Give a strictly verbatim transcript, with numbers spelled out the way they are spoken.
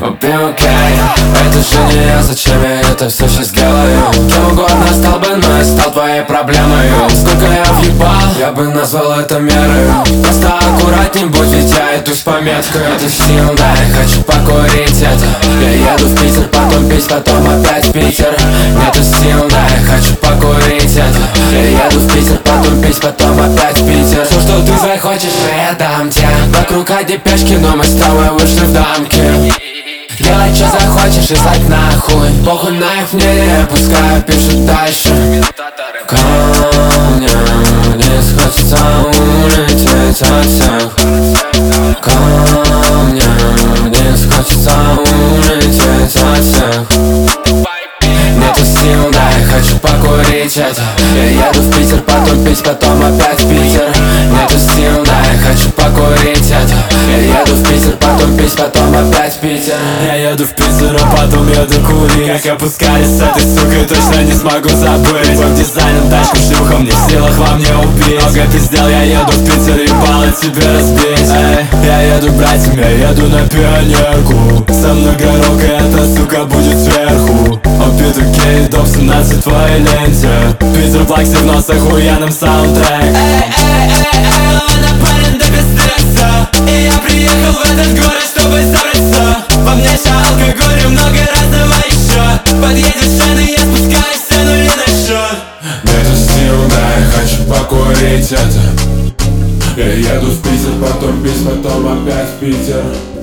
окей, это же не я, зачем я это все сейчас делаю? Кем угодно стал бы, но я стал твоей проблемой. Сколько я въебал, я бы назвал это мерой. Просто аккуратней будь, ведь я иду с пометкой. Это сил, да, я хочу покурить это. Я еду в Питер, потом пить, потом опять в Питер. Нету сил, да, я хочу покурить это. Я еду в Питер, потом пить, потом опять в Питер. Все, что ты захочешь, я дам тебе. Вокруг одни пешки, но мы с тобой вышли в дамки. Делай, что захочешь и слать нахуй. Похуй на их мнение, пускай пишут дальше. Ко мне вниз хочется улететь от всех. Ко мне вниз хочется улететь от всех. Нету сил, да, я хочу покурить это. Я еду в Питер, потом пить, потом опять в Питер. Нету сил, да, я хочу покурить это. Я еду в Питер, потом пить, потом опять в Питер. Я еду в Питер, а потом еду курить. Как опускались с этой сукой, точно не смогу забыть. Веб-дизайном, тачку, шлюхом, не в силах во мне убить. Много пиздел, я еду в Питер, ебало тебе разбить. Эй, я еду брать тебя, еду на пионерку. Со мной горох, и эта сука будет сверху. О, Питер Кейт, доп семнадцать в твоей ленте. Питер Плакси в нос, охуенным саундтрек. Эй, эй, эй, эй, ладно, парень, да без стресса. И я приехал в этот город, чтобы собраться. Во мне ща алкоголь и много разного еще. Подъедет шин, и я спускаюсь в сцену и на счет. Нету сил, да, я хочу покурить это. Я еду в Питер, потом пить, потом опять в Питер.